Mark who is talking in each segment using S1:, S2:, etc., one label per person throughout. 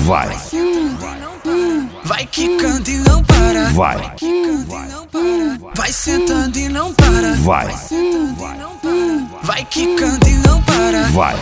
S1: vai.
S2: Vai quicando e não para.
S1: Vai.
S2: Vai sentando e não para.
S1: Vai.
S2: Vai quicando e não para.
S1: Vai.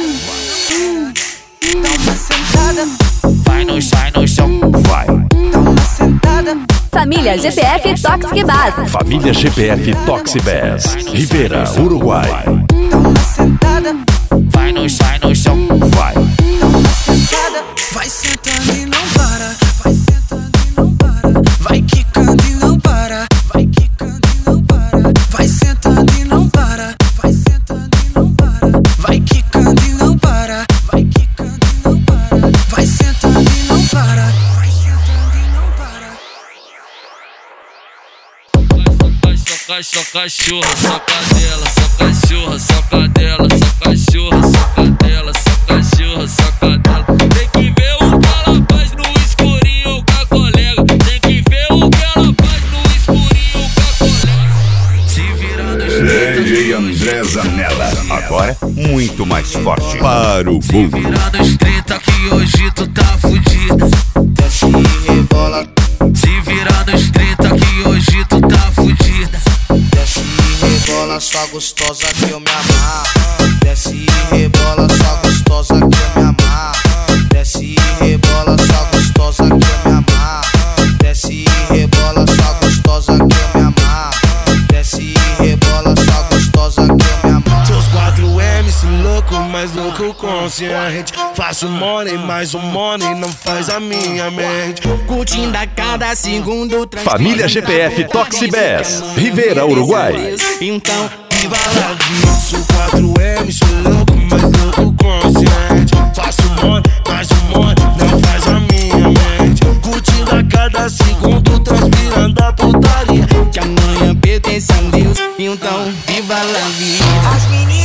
S2: Dá uma sentada.
S3: Vai no chão.
S1: Vai.
S2: Dá uma sentada.
S4: Família GPF Toxic Bass.
S1: Família GPF Toxic Bass. Ribeira, Uruguai.
S2: Dá uma sentada.
S3: Vai no chão.
S1: Vai.
S2: Dá uma sentada. Vai sentando e não para. Vai sentando e não para. Vai quicando e não para. Vai quicando e não para. Vai sentando e não para. Vai sentando e não para. Vai quicando e não para. Vai quicando e não para. Vai sentando e não para. Vai sentando e não para.
S3: Só cachorra, só cadela, só cachorra, só cadela, só cachorra, só cadela, só cachorra, só cadela. Tem que ver o que ela faz no escurinho com a colega. Tem que ver o que ela faz no escurinho com a colega. Se virando os
S1: DJ André Zanella. Agora, muito mais forte. Para o
S3: Se
S1: boom.
S3: virando os 30 que hoje tu tá fudido.
S5: Desce e rebola,
S3: Se virando os 30 que hoje tu tá fudida.
S5: desce e rebola, só gostosa que eu me amarro. Desce e rebola, só gostosa que eu me amarro. Desce e rebola, só gostosa que eu me amarro. Desce e rebola, só gostosa que eu me amarro. Desce e rebola, só gostosa que eu me amarro.
S6: Seus 4M, louco, mais louco consciente. Faço money, mais um money, não faz a minha mente.
S7: Curtindo a cada segundo.
S1: Família GPF Toxic Bass. Ribeira, Uruguai.
S7: Então,
S6: Viva la vida, sou 4M, sou louco, mais louco consciente. Faço money, mais um money, não faz a minha mente. Curtindo a cada segundo, transpirando a putaria.
S7: que amanhã pertence a Deus. Então, viva la vida.
S2: As meninas